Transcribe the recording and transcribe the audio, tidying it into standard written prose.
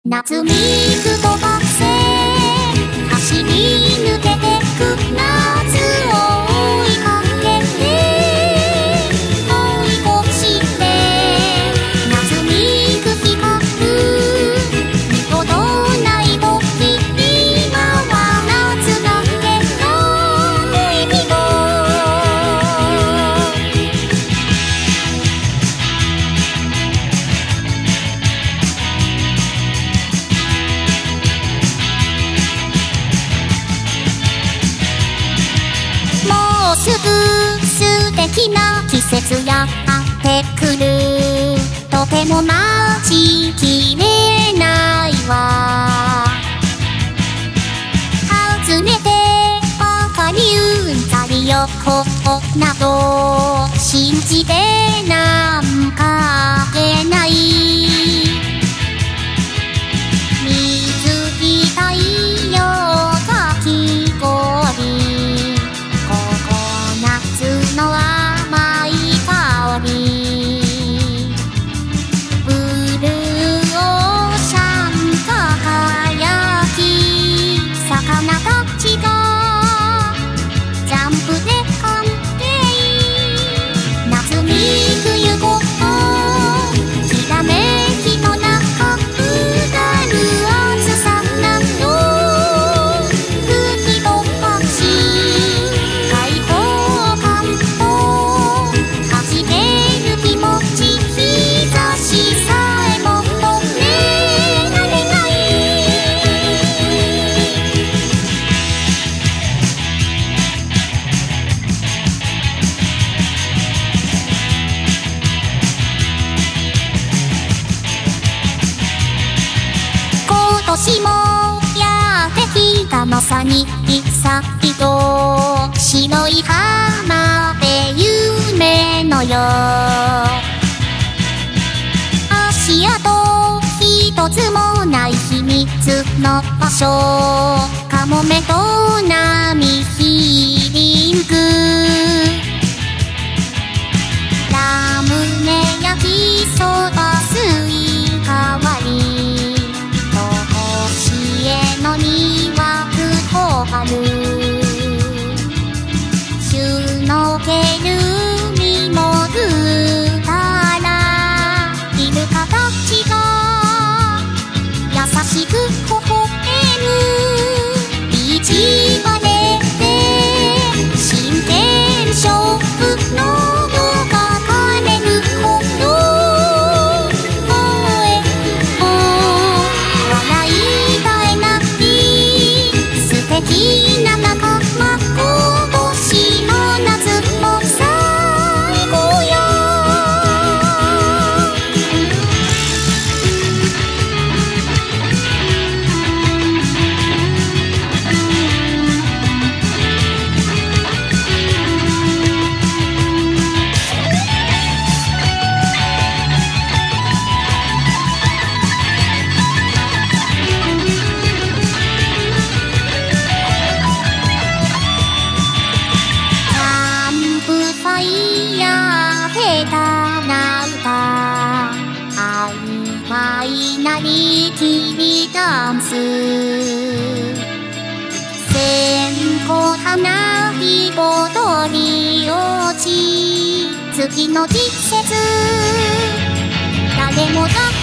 夏に行くと学生走り抜けてく夏を追いかけて追い越して夏に行く光見事ない時今は夏だけどベイビーもうすぐ素敵な季節やってくるとても待ちきれないわ外れてばかりうんざり横など信じてなんかあげない水着太陽かき氷の甘い香りブルーオーシャン輝き魚たちがジャンプで関係夏に冬ごときらめきの中うだる暑さなど吹き飛ばし解放今年もやってきたまさにさっと白い浜辺夢のよ足跡一つもない秘密の場所カモメと波ヒーリングラムネ焼きそばスイカ割りのにわくと春シュノーケルに潜ったらイルカたちが優しく微笑むビーチバレーで真剣勝負の動画かれるほど素敵な仲間こぼしの夏も最高よなりきりダンス線香花火踊り落ち次の季節誰もが